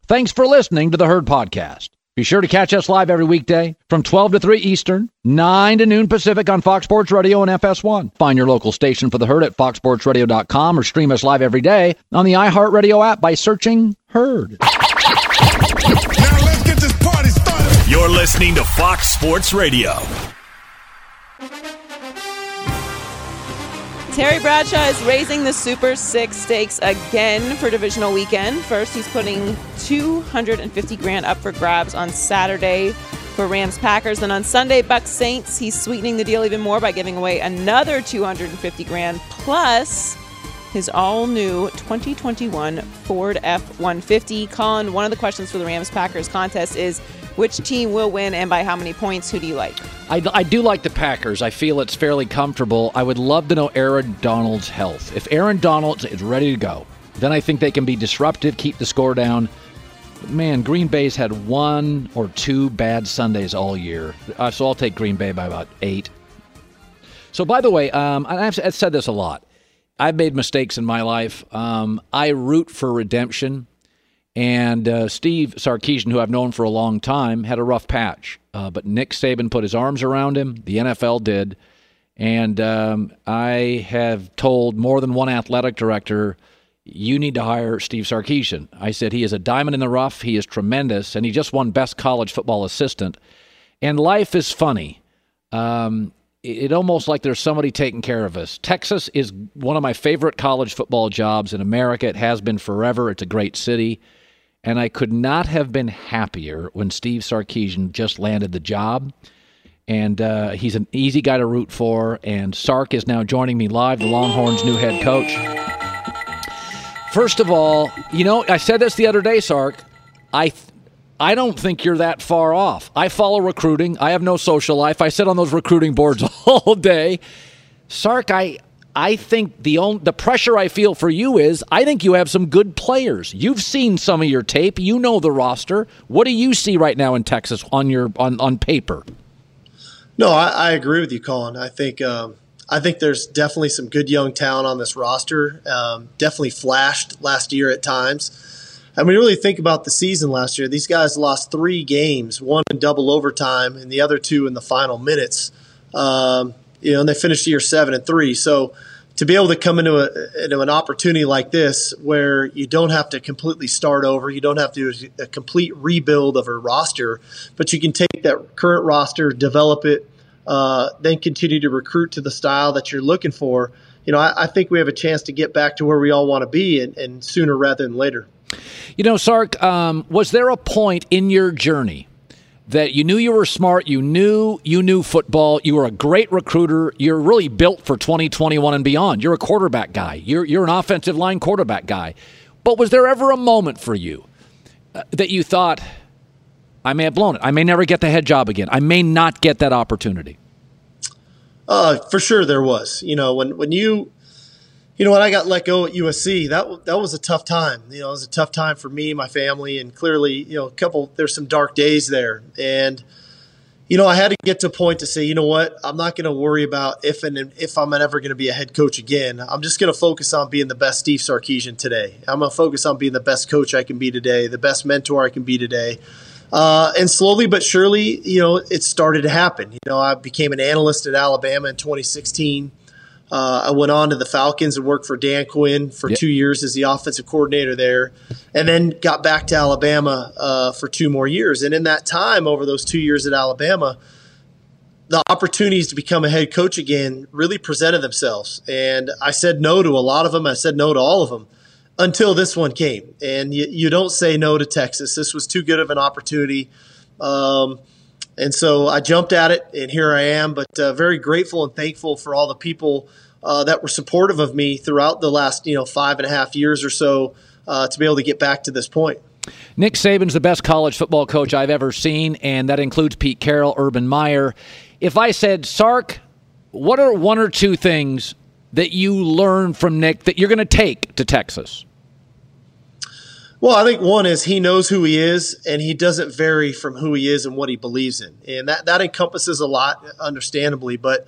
Thanks for listening to the Herd Podcast. Be sure to catch us live every weekday from 12 to 3 Eastern, 9 to noon Pacific on Fox Sports Radio and FS1. Find your local station for the Herd at foxsportsradio.com or stream us live every day on the iHeartRadio app by searching Herd. Now let's get this party started. You're listening to Fox Sports Radio. Terry Bradshaw is raising the Super 6 stakes again for divisional weekend. First, he's putting $250,000 up for grabs on Saturday for Rams Packers. Then on Sunday, Bucks Saints, he's sweetening the deal even more by giving away another $250,000 plus his all-new 2021 Ford F-150. Colin, one of the questions for the Rams Packers contest is, which team will win and by how many points? Who do you like? I do like the Packers. I feel it's fairly comfortable. I would love to know Aaron Donald's health. If Aaron Donald is ready to go, then I think they can be disruptive, keep the score down. But man, Green Bay's had 1 or 2 bad Sundays all year. So I'll take Green Bay by about 8. So by the way, I've said this a lot. I've made mistakes in my life. I root for redemption. And Steve Sarkisian, who I've known for a long time, had a rough patch. But Nick Saban put his arms around him. The NFL did. And I have told more than one athletic director, you need to hire Steve Sarkisian. I said he is a diamond in the rough. He is tremendous. And he just won Best College Football Assistant. And life is funny. It almost like there's somebody taking care of us. Texas is one of my favorite college football jobs in America. It has been forever. It's a great city. And I could not have been happier when Steve Sarkisian just landed the job. And he's an easy guy to root for. And Sark is now joining me live, the Longhorns' new head coach. First of all, I said this the other day, Sark. I don't think you're that far off. I follow recruiting. I have no social life. I sit on those recruiting boards all day. Sark, I think the pressure I feel for you is I think you have some good players. You've seen some of your tape. You know the roster. What do you see right now in Texas on paper? No, I agree with you, Colin. I think there's definitely some good young talent on this roster. Definitely flashed last year at times. I mean, really think about the season last year. These guys lost 3 games, 1 in double overtime and the other 2 in the final minutes. And they finished the year 7-3. So to be able to come into an opportunity like this where you don't have to completely start over, you don't have to do a complete rebuild of a roster, but you can take that current roster, develop it, then continue to recruit to the style that you're looking for. I think we have a chance to get back to where we all want to be and sooner rather than later. Sark, was there a point in your journey that you knew you were smart, you knew football, you were a great recruiter, you're really built for 2021 and beyond. You're a quarterback guy. You're an offensive line quarterback guy. But was there ever a moment for you that you thought, I may have blown it. I may never get the head job again. I may not get that opportunity? For sure there was. When I got let go at USC, that was a tough time. It was a tough time for me, my family, and clearly, there's some dark days there. And, I had to get to a point to say, you know what, I'm not going to worry about if I'm ever going to be a head coach again. I'm just going to focus on being the best Steve Sarkisian today. I'm going to focus on being the best coach I can be today, the best mentor I can be today. And slowly but surely, it started to happen. I became an analyst at Alabama in 2016. I went on to the Falcons and worked for Dan Quinn for 2 years as the offensive coordinator there, and then got back to Alabama for 2 more years. And in that time, over those 2 years at Alabama, the opportunities to become a head coach again really presented themselves. And I said no to a lot of them. I said no to all of them until this one came. And you don't say no to Texas. This was too good of an opportunity. And so I jumped at it, and here I am. But very grateful and thankful for all the people that were supportive of me throughout the last 5.5 years or so to be able to get back to this point. Nick Saban's the best college football coach I've ever seen, and that includes Pete Carroll, Urban Meyer. If I said, Sark, what are 1 or 2 things that you learned from Nick that you're going to take to Texas? Well, I think one is he knows who he is, and he doesn't vary from who he is and what he believes in. And that encompasses a lot, understandably. But,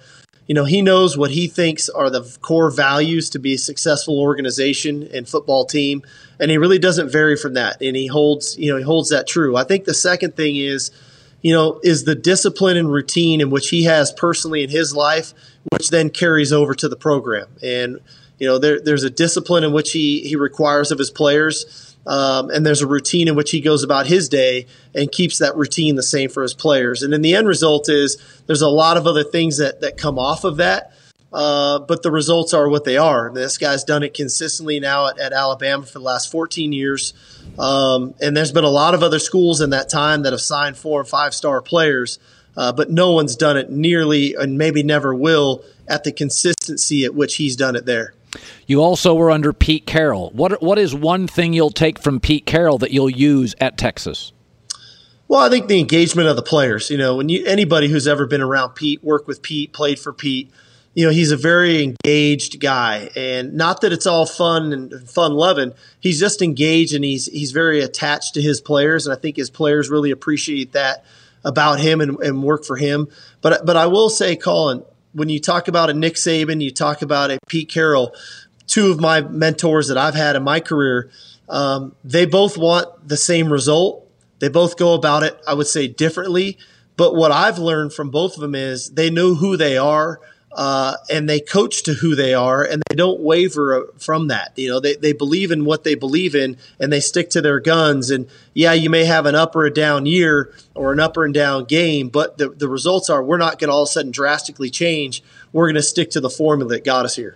he knows what he thinks are the core values to be a successful organization and football team, and he really doesn't vary from that. And he holds that true. I think the second thing is the discipline and routine in which he has personally in his life, which then carries over to the program. And there's a discipline in which he requires of his players. And there's a routine in which he goes about his day and keeps that routine the same for his players. And then the end result is there's a lot of other things that come off of that, but the results are what they are. And this guy's done it consistently now at Alabama for the last 14 years. And there's been a lot of other schools in that time that have signed 4- and 5-star players, but no one's done it nearly, and maybe never will, at the consistency at which he's done it there. You also were under Pete Carroll. What is one thing you'll take from Pete Carroll that you'll use at Texas? Well, I think the engagement of the players. When anybody who's ever been around Pete, worked with Pete, played for Pete, he's a very engaged guy. And not that it's all fun and fun-loving. He's just engaged, and he's very attached to his players, and I think his players really appreciate that about him and work for him. But I will say, Colin, when you talk about a Nick Saban, you talk about a Pete Carroll, two of my mentors that I've had in my career, they both want the same result. They both go about it, I would say, differently. But what I've learned from both of them is they know who they are, and they coach to who they are, and they don't waver from that. They believe in what they believe in, and they stick to their guns. And yeah, you may have an up or a down year or an up and down game, but the results are we're not going to all of a sudden drastically change. We're going to stick to the formula that got us here.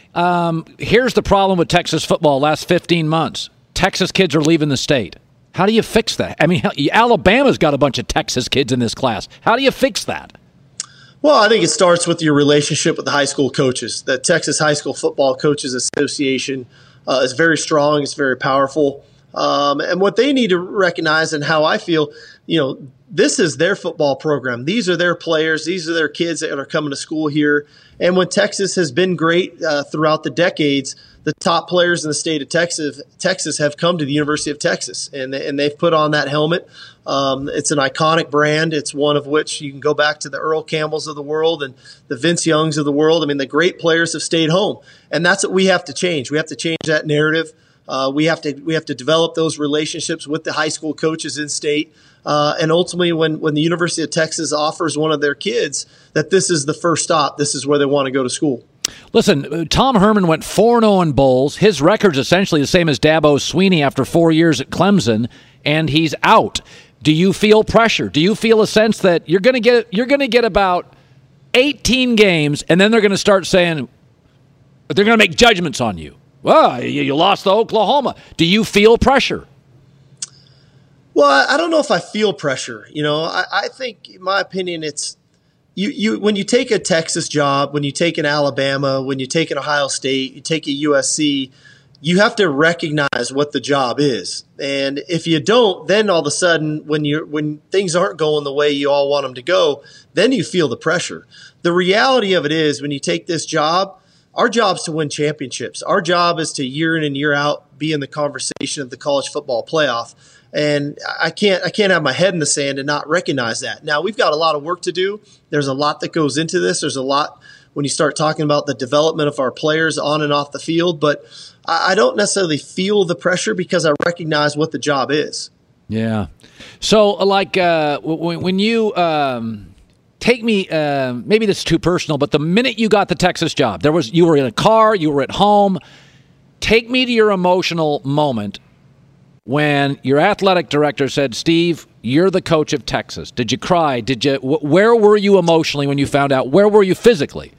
Here's the problem with Texas football last 15 months. Texas kids are leaving the state. How do you fix that? I mean, Alabama's got a bunch of Texas kids in this class. How do you fix that? Well, I think it starts with your relationship with the high school coaches. The Texas High School Football Coaches Association is very strong. It's very powerful. And what they need to recognize, and how I feel, this is their football program. These are their players. These are their kids that are coming to school here. And when Texas has been great throughout the decades, the top players in the state of Texas have come to the University of Texas, and they've put on that helmet. It's an iconic brand. It's one of which you can go back to the Earl Campbells of the world and the Vince Youngs of the world. I mean, the great players have stayed home, and that's what we have to change. We have to change that narrative. We have to develop those relationships with the high school coaches in state. And ultimately, when the University of Texas offers one of their kids that this is the first stop, this is where they want to go to school. Listen, Tom Herman went 4-0 in bowls. His record's essentially the same as Dabo Swinney after 4 years at Clemson, and he's out. Do you feel pressure? Do you feel a sense that you're going to get about 18 games, and then they're going to start saying they're going to make judgments on you? Well, you lost to Oklahoma. Do you feel pressure? Well, I don't know if I feel pressure. I think, in my opinion, it's you when you take a Texas job, when you take an Alabama, when you take an Ohio State, you take a USC, you have to recognize what the job is. And if you don't, then all of a sudden, when things aren't going the way you all want them to go, then you feel the pressure. The reality of it is, when you take this job, our job is to win championships. Our job is to year in and year out be in the conversation of the college football playoff. And I can't have my head in the sand and not recognize that. Now, we've got a lot of work to do. There's a lot that goes into this. There's a lot when you start talking about the development of our players on and off the field. But I don't necessarily feel the pressure because I recognize what the job is. Yeah. So, like, when you take me, maybe this is too personal, but the minute you got the Texas job, you were in a car, you were at home. Take me to your emotional moment when your athletic director said, Steve, you're the coach of Texas. Did you cry? Where were you emotionally when you found out? Where were you physically?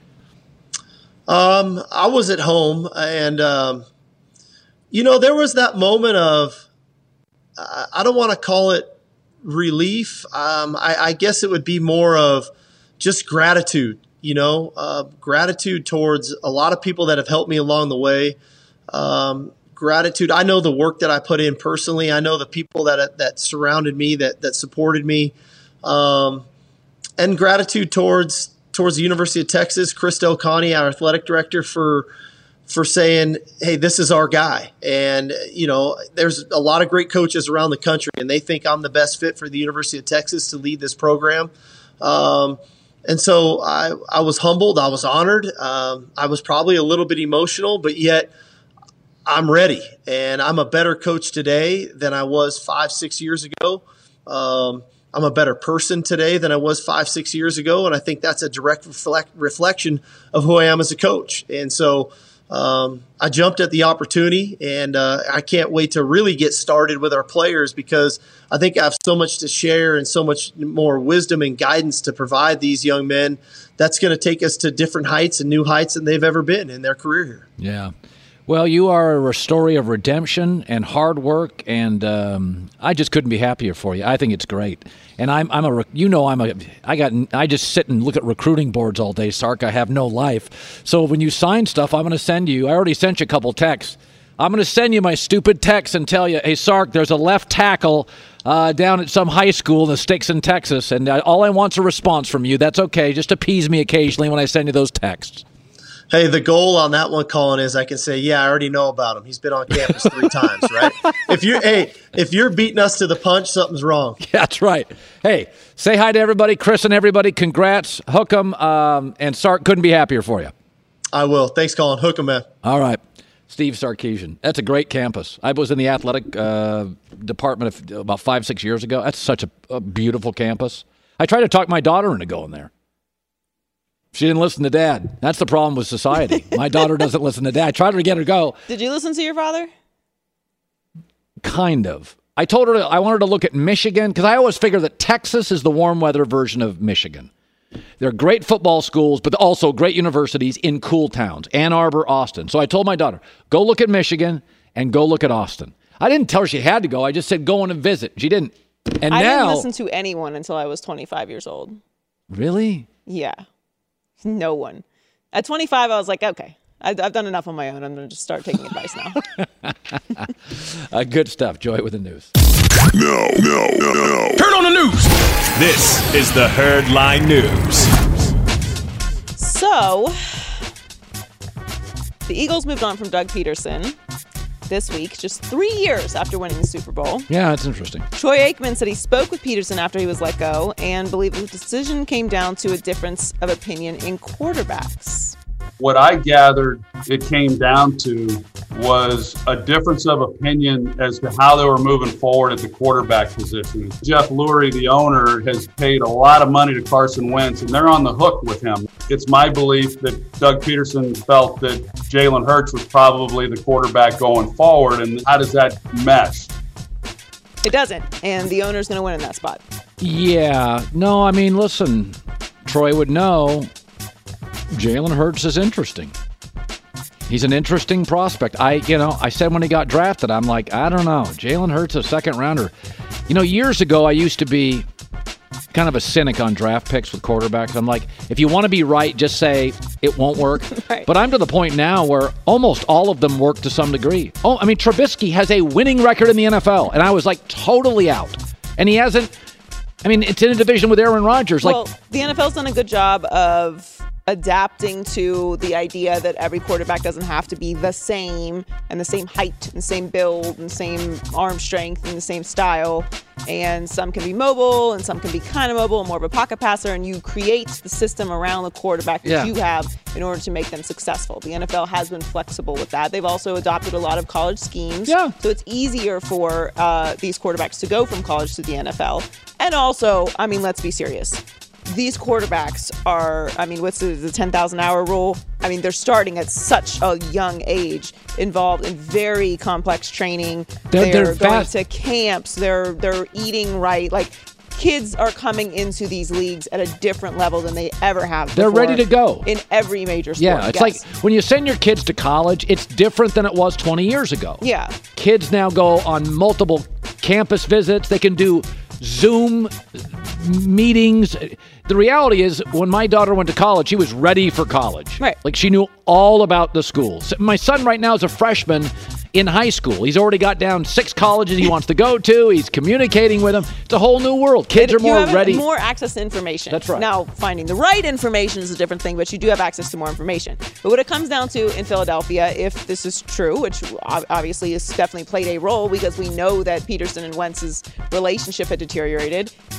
I was at home, and, there was that moment of, I don't want to call it relief. I guess it would be more of just gratitude, gratitude towards a lot of people that have helped me along the way. Gratitude. I know the work that I put in personally. I know the people that surrounded me, that supported me, and gratitude towards the University of Texas, Chris Del Conte, our athletic director, for saying, hey, this is our guy. And, there's a lot of great coaches around the country, and they think I'm the best fit for the University of Texas to lead this program. And so I was humbled. I was honored. I was probably a little bit emotional, but yet I'm ready. And I'm a better coach today than I was 5-6 years ago. I'm a better person today than I was 5-6 years ago. And I think that's a direct reflection of who I am as a coach. And so I jumped at the opportunity, and I can't wait to really get started with our players, because I think I have so much to share and so much more wisdom and guidance to provide these young men. That's going to take us to different heights and new heights than they've ever been in their career here. Yeah. Well, you are a story of redemption and hard work, and I just couldn't be happier for you. I think it's great, and I just sit and look at recruiting boards all day, Sark. I have no life, so when you sign stuff, I'm going to send you. I already sent you a couple texts. I'm going to send you my stupid text and tell you, hey, Sark, there's a left tackle down at some high school in the sticks in Texas, and all I want's a response from you. That's okay. Just appease me occasionally when I send you those texts. Hey, the goal on that one, Colin, is I can say, yeah, I already know about him. He's been on campus 3 times, right? If you're beating us to the punch, something's wrong. Yeah, that's right. Hey, say hi to everybody, Chris and everybody. Congrats, hook 'em, and Sark, couldn't be happier for you. I will. Thanks, Colin. Hook 'em, man. All right. Steve Sarkisian. That's a great campus. I was in the athletic department about 5-6 years ago. That's such a beautiful campus. I tried to talk my daughter into going there. She didn't listen to Dad. That's the problem with society. My daughter doesn't listen to Dad. I tried to get her to go. Did you listen to your father? Kind of. I told her I wanted to look at Michigan, because I always figure that Texas is the warm weather version of Michigan. They're great football schools, but also great universities in cool towns, Ann Arbor, Austin. So I told my daughter, go look at Michigan and go look at Austin. I didn't tell her she had to go. I just said go in and visit. She didn't. And I now, didn't listen to anyone until I was 25 years old. Really? Yeah. No one. At 25, I was like, okay, I've done enough on my own. I'm going to just start taking advice now. Good stuff. Joy with the news. No. Turn on the news. This is the Herdline News. So, the Eagles moved on from Doug Peterson this week, just 3 years after winning the Super Bowl. Yeah, that's interesting. Troy Aikman said he spoke with Peterson after he was let go and believed the decision came down to a difference of opinion in quarterbacks. What I gathered it came down to was a difference of opinion as to how they were moving forward at the quarterback position. Jeff Lurie, the owner, has paid a lot of money to Carson Wentz, and they're on the hook with him. It's my belief that Doug Peterson felt that Jalen Hurts was probably the quarterback going forward, and how does that mesh? It doesn't, and the owner's going to win in that spot. Yeah. No, I mean, listen, Troy would know Jalen Hurts is interesting. He's an interesting prospect. I said when he got drafted, I'm like, I don't know. Jalen Hurts, a second rounder. Years ago, I used to be kind of a cynic on draft picks with quarterbacks. I'm like, if you want to be right, just say it won't work. Right. But I'm to the point now where almost all of them work to some degree. Oh, I mean, Trubisky has a winning record in the NFL, and I was like totally out. And he hasn't. I mean, it's in a division with Aaron Rodgers. Well, the NFL's done a good job of adapting to the idea that every quarterback doesn't have to be the same and the same height and the same build and the same arm strength and the same style. And some can be mobile and some can be kind of mobile and more of a pocket passer. And you create the system around the quarterback that you have in order to make them successful. The NFL has been flexible with that. They've also adopted a lot of college schemes. Yeah. So it's easier for these quarterbacks to go from college to the NFL. And also, I mean, let's be serious. These quarterbacks are, I mean, what's the 10,000-hour rule? I mean, they're starting at such a young age, involved in very complex training. They're going to camps. They're eating right. Like, kids are coming into these leagues at a different level than they ever have before. They're ready to go. In every major sport. Yeah, it's like when you send your kids to college, it's different than it was 20 years ago. Yeah. Kids now go on multiple campus visits. They can do Zoom meetings. The reality is, when my daughter went to college, she was ready for college. Right. Like, she knew all about the schools. My son right now is a freshman in high school. He's already got down 6 colleges he wants to go to. He's communicating with them. It's a whole new world. Kids are more ready. More access to information. That's right. Now, finding the right information is a different thing, but you do have access to more information. But what it comes down to in Philadelphia, if this is true, which obviously has definitely played a role because we know that Peterson and Wentz's relationship had deteriorated,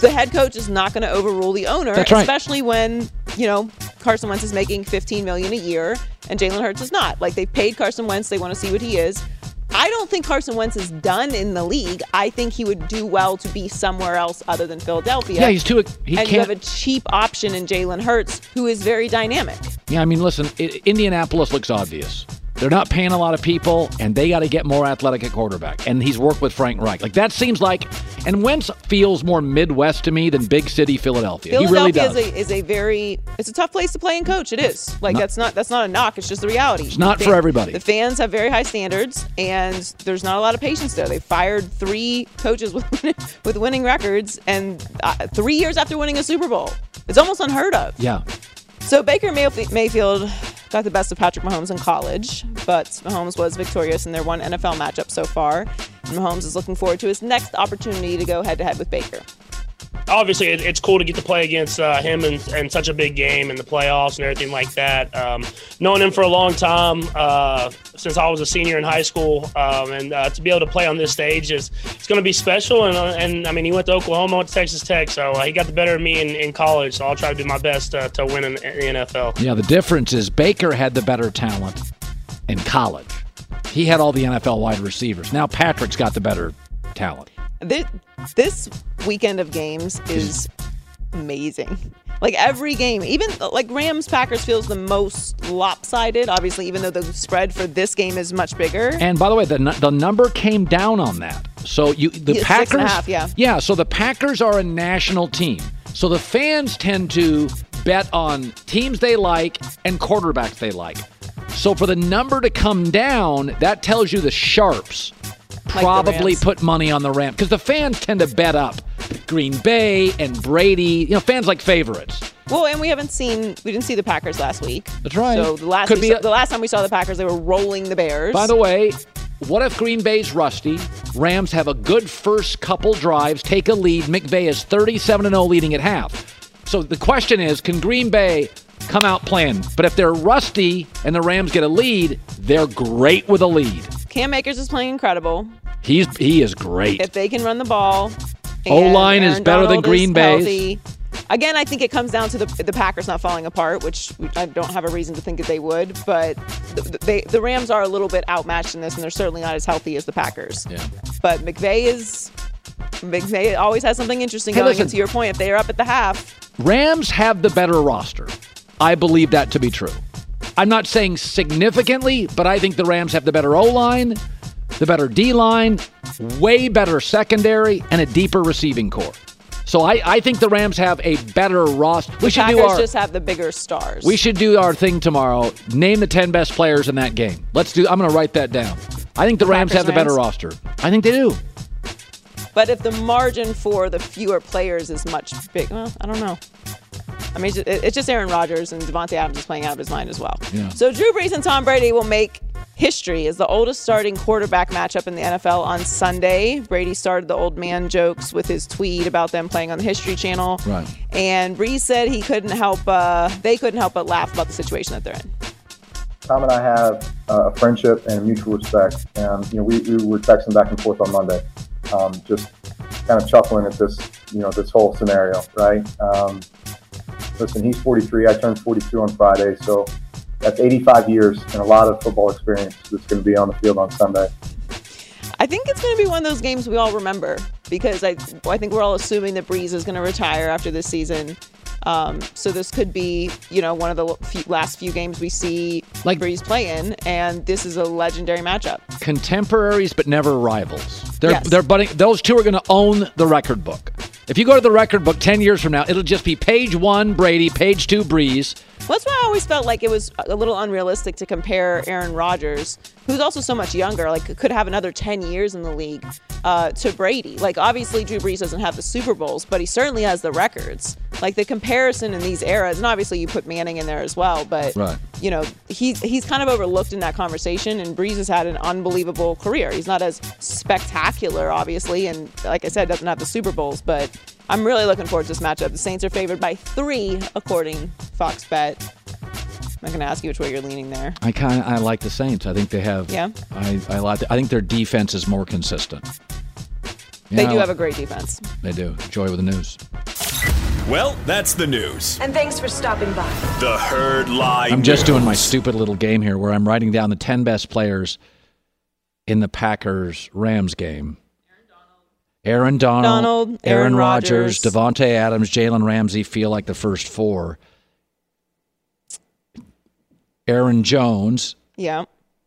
the head coach is not going to overrule the owner, That's right. especially when, Carson Wentz is making $15 million a year and Jalen Hurts is not. Like, they've paid Carson Wentz. They want to see what he is. I don't think Carson Wentz is done in the league. I think he would do well to be somewhere else other than Philadelphia. Yeah, he's too. You have a cheap option in Jalen Hurts, who is very dynamic. Yeah, I mean, listen, Indianapolis looks obvious. They're not paying a lot of people, and they got to get more athletic at quarterback. And he's worked with Frank Reich. Like, that seems like, and Wentz feels more Midwest to me than big city Philadelphia. He really does. It's a tough place to play and coach. It is. Like, that's not a knock. It's just the reality. It's not for everybody. The fans have very high standards, and there's not a lot of patience there. They fired 3 coaches with winning records, and 3 years after winning a Super Bowl. It's almost unheard of. Yeah. So Baker Mayfield got the best of Patrick Mahomes in college, but Mahomes was victorious in their one NFL matchup so far. And Mahomes is looking forward to his next opportunity to go head-to-head with Baker. Obviously, it's cool to get to play against him in such a big game in the playoffs and everything like that. Knowing him for a long time, since I was a senior in high school, and to be able to play on this stage it's going to be special. And I mean, he went to Oklahoma, went to Texas Tech, so he got the better of me in college. So I'll try to do my best to win in the NFL. Yeah, the difference is Baker had the better talent in college. He had all the NFL wide receivers. Now Patrick's got the better talent. This weekend of games is amazing. Like, every game, even like Rams-Packers feels the most lopsided, obviously, even though the spread for this game is much bigger. And by the way, the number came down on that. So the Packers, 6.5, yeah. So the Packers are a national team. So the fans tend to bet on teams they like and quarterbacks they like. So for the number to come down, that tells you the sharps probably put money on the Rams, because the fans tend to bet up Green Bay and Brady. Fans like favorites. Well, and we didn't see the Packers last week. That's right. So the last time we saw the Packers, they were rolling the Bears. By the way, what if Green Bay's rusty? Rams have a good first couple drives, take a lead. McVay is 37-0 leading at half. So the question is, can Green Bay come out playing? But if they're rusty and the Rams get a lead, they're great with a lead. Cam Akers is playing incredible. He is great. If they can run the ball. O-line is better than Green Bay's. Again, I think it comes down to the Packers not falling apart, which I don't have a reason to think that they would. But the Rams are a little bit outmatched in this, and they're certainly not as healthy as the Packers. Yeah. But McVay always has something interesting going. And to your point, if they are up at the half. Rams have the better roster. I believe that to be true. I'm not saying significantly, but I think the Rams have the better O-line, the better D-line, way better secondary, and a deeper receiving core. So I think the Rams have a better roster. The Packers just have the bigger stars. We should do our thing tomorrow. Name the 10 best players in that game. I'm going to write that down. I think the Rams have the better roster. I think they do. But if the margin for the fewer players is much big, well, I don't know. I mean, it's just Aaron Rodgers, and Devontae Adams is playing out of his mind as well. Yeah. So Drew Brees and Tom Brady will make history as the oldest starting quarterback matchup in the NFL on Sunday. Brady started the old man jokes with his tweet about them playing on the History Channel. Right. And Brees said they couldn't help but laugh about the situation that they're in. Tom and I have a friendship and a mutual respect. And, we were texting back and forth on Monday, just kind of chuckling at this, this whole scenario, right? Listen, he's 43. I turned 42 on Friday, so that's 85 years and a lot of football experience that's going to be on the field on Sunday. I think it's going to be one of those games we all remember, because I think we're all assuming that Brees is going to retire after this season. So this could be, one of the last few games we see Brees playing, and this is a legendary matchup. Contemporaries, but never rivals. Yes. They're budding. Those two are going to own the record book. If you go to the record book 10 years from now, it'll just be page 1 Brady, page 2 Brees. Well, that's why I always felt like it was a little unrealistic to compare Aaron Rodgers, who's also so much younger, could have another 10 years in the league, to Brady. Obviously, Drew Brees doesn't have the Super Bowls, but he certainly has the records. The comparison in these eras, and obviously you put Manning in there as well, but right. He's kind of overlooked in that conversation, and Brees has had an unbelievable career. He's not as spectacular, obviously, and like I said, doesn't have the Super Bowls, but I'm really looking forward to this matchup. The Saints are favored by 3, according Fox Bet. I'm not going to ask you which way you're leaning there. I like the Saints. I think they have. Yeah. I think their defense is more consistent. They do have a great defense. They do. Joy with the news. Well, that's the news. And thanks for stopping by. The Herd Line I'm just News. doing my stupid little game here where I'm writing down the 10 best players in the Packers-Rams game. Aaron Donald, Aaron Rodgers, Devontae Adams, Jalen Ramsey feel like the first four. Aaron Jones. Yeah.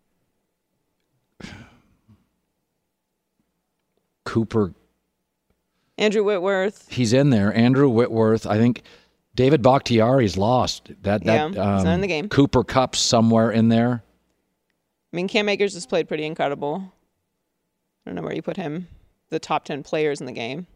Cooper. Andrew Whitworth. He's in there. Andrew Whitworth. I think David Bakhtiari's lost. He's not in the game. Cooper Kupp's somewhere in there. I mean, Cam Akers has played pretty incredible. I don't know where you put him. The top 10 players in the game.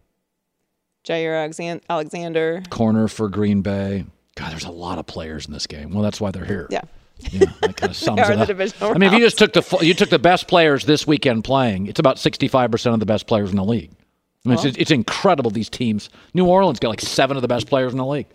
Jair Alexander. Corner for Green Bay. God, there's a lot of players in this game. Well, that's why they're here. Yeah. Yeah, that kind of sums it in the up. divisional I mean, if you rounds. just took the best players this weekend playing, it's about 65% of the best players in the league. I mean, it's incredible, these teams. New Orleans got like 7 of the best players in the league.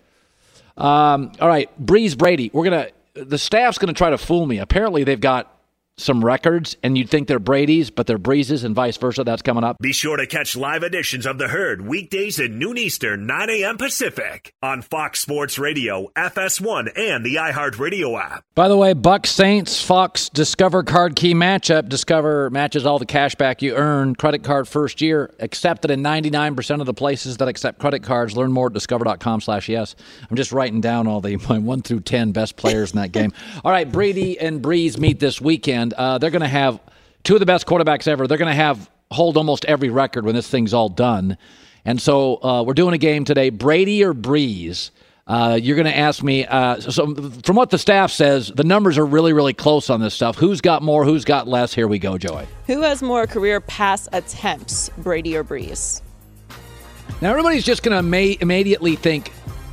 All right, Breeze Brady. The staff's gonna try to fool me. Apparently, they've got some records, and you'd think they're Brady's, but they're Breeze's, and vice versa. That's coming up. Be sure to catch live editions of The Herd weekdays at noon Eastern, 9 a.m. Pacific on Fox Sports Radio, FS1, and the iHeartRadio app. By the way, Bucks Saints, Fox Discover Card Key Matchup. Discover matches all the cash back you earn. Credit card first year accepted in 99% of the places that accept credit cards. Learn more at discover.com/yes. I'm just writing down all my 1 through 10 best players in that game. All right, Brady and Breeze meet this weekend. They're going to have 2 of the best quarterbacks ever. They're going to hold almost every record when this thing's all done. And so we're doing a game today, Brady or Breeze. You're going to ask me, so from what the staff says, the numbers are really, really close on this stuff. Who's got more, who's got less? Here we go, Joey. Who has more career pass attempts, Brady or Breeze? Now, everybody's just going to immediately think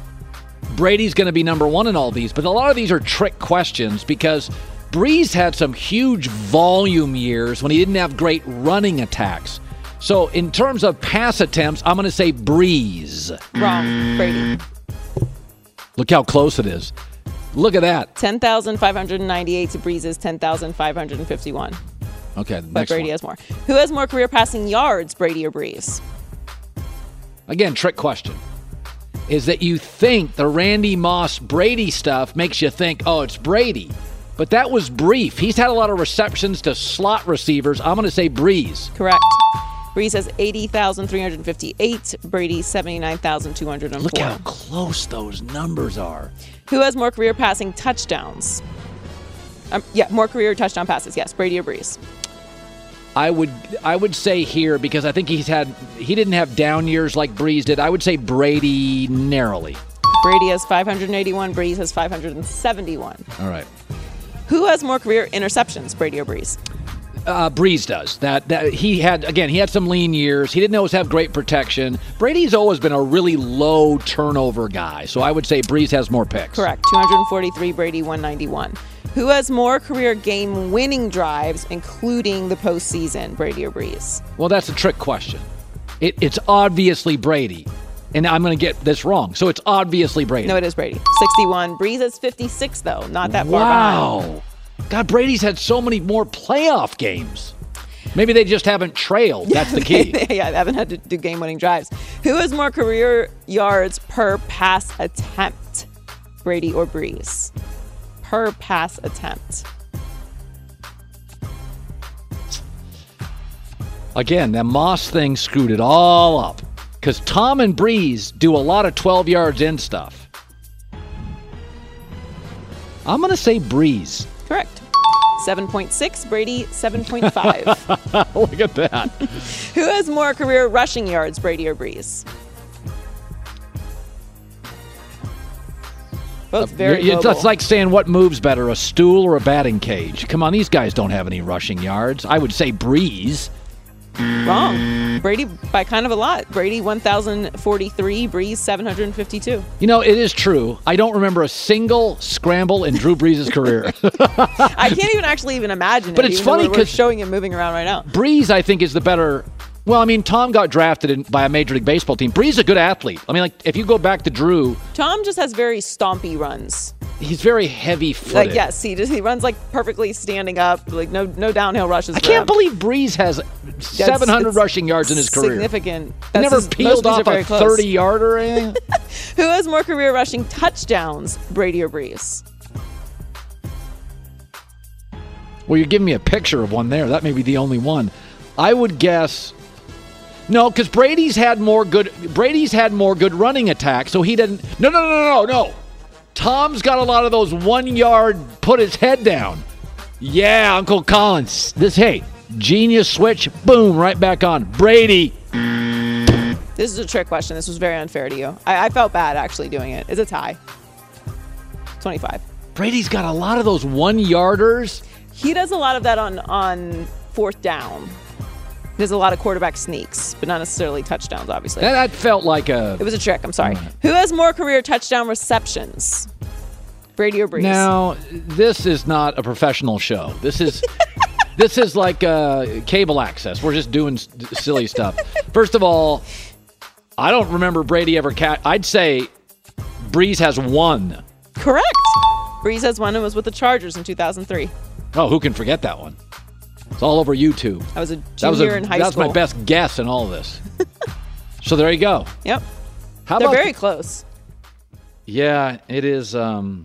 Brady's going to be number one in all these, but a lot of these are trick questions because Breeze had some huge volume years when he didn't have great running attacks. So in terms of pass attempts, I'm going to say Breeze. Wrong. Brady. Look how close it is. Look at that. 10,598 to Breeze's 10,551. Okay, But Brady has more. Who has more career passing yards, Brady or Breeze? Again, trick question. Is that you think the Randy Moss Brady stuff makes you think, oh, it's Brady. But that was brief. He's had a lot of receptions to slot receivers. I'm going to say Breeze. Correct. Breeze has 80,358. Brady, 79,204. Look how close those numbers are. Who has more career passing touchdowns? More career touchdown passes. Yes, Brady or Breeze? I would say here because I think he didn't have down years like Breeze did. I would say Brady narrowly. Brady has 581. Breeze has 571. All right. Who has more career interceptions, Brady or Breeze? Breeze does. That he had some lean years. He didn't always have great protection. Brady's always been a really low turnover guy, so I would say Breeze has more picks. Correct. 243, Brady 191. Who has more career game-winning drives, including the postseason, Brady or Breeze? Well, that's a trick question. It's obviously Brady, and I'm going to get this wrong. So it's obviously Brady. No, it is Brady. 61. Breeze has 56, though. Not that far behind. Wow. God, Brady's had so many more playoff games. Maybe they just haven't trailed. That's the key. They haven't had to do game-winning drives. Who has more career yards per pass attempt, Brady or Breeze? Per pass attempt. Again, that Moss thing screwed it all up because Tom and Breeze do a lot of 12 yards in stuff. I'm going to say Breeze. Correct. 7.6, Brady 7.5. Look at that. Who has more career rushing yards, Brady or Breeze? Both very mobile. It's like saying what moves better, a stool or a batting cage. Come on, these guys don't have any rushing yards. I would say Breeze. Wrong. Brady by kind of a lot. Brady 1,043, Breeze 752. You know, it is true. I don't remember a single scramble in Drew Brees' career. I can't even imagine but it. It's funny because we're showing him moving around right now. Breeze, I think, is the better. Well, I mean, Tom got drafted by a Major League Baseball team. Breeze is a good athlete. I mean, like, if you go back to Drew. Tom just has very stompy runs. He's very heavy-footed. Like, yes, he runs like perfectly standing up, like no downhill rushes. I can't believe Breeze has 700 rushing yards in his career. Significant. He never peeled off a 30-yarder or anything. Who has more career rushing touchdowns, Brady or Breeze? Well, you're giving me a picture of one there. That may be the only one. I would guess no, because Brady's had more good running attacks, so he didn't. No. Tom's got a lot of those 1 yard, put his head down. Yeah, Uncle Collins. Genius switch, boom, right back on. Brady. This is a trick question. This was very unfair to you. I felt bad actually doing it. It's a tie. 25. Brady's got a lot of those 1 yarders. He does a lot of that on fourth down. He does a lot of quarterback sneaks, but not necessarily touchdowns, obviously. That felt like a... It was a trick. I'm sorry. Who has more career touchdown receptions? Brady or Breeze? Now, this is not a professional show. This is like cable access. We're just doing silly stuff. First of all, I don't remember Brady ever I'd say Breeze has one. Correct. Breeze has one and was with the Chargers in 2003. Oh, who can forget that one? It's all over YouTube. I was a junior in high school. That's my best guess in all of this. So there you go. Yep. They're very close. Yeah, it is. I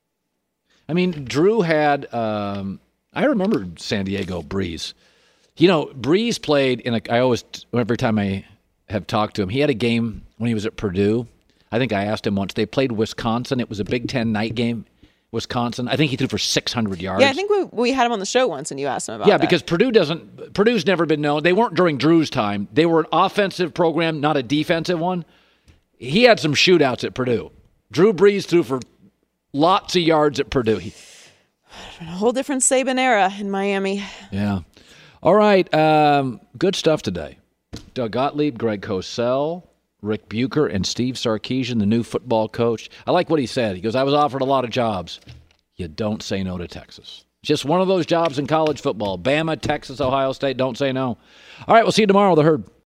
mean, Drew had. I remember San Diego Breeze. Breeze played every time I have talked to him, he had a game when he was at Purdue. I think I asked him once. They played Wisconsin. It was a Big Ten night game. Wisconsin. I think he threw for 600 yards. Yeah, I think we had him on the show once and you asked him about that. Yeah, because Purdue's never been known. They weren't during Drew's time. They were an offensive program, not a defensive one. He had some shootouts at Purdue. Drew Brees threw for lots of yards at Purdue. A whole different Saban era in Miami. Yeah. All right. Good stuff today. Doug Gottlieb, Greg Cosell, Rick Bucher, and Steve Sarkisian, the new football coach. I like what he said. He goes, I was offered a lot of jobs. You don't say no to Texas. Just one of those jobs in college football. Bama, Texas, Ohio State, don't say no. All right, we'll see you tomorrow, The Herd.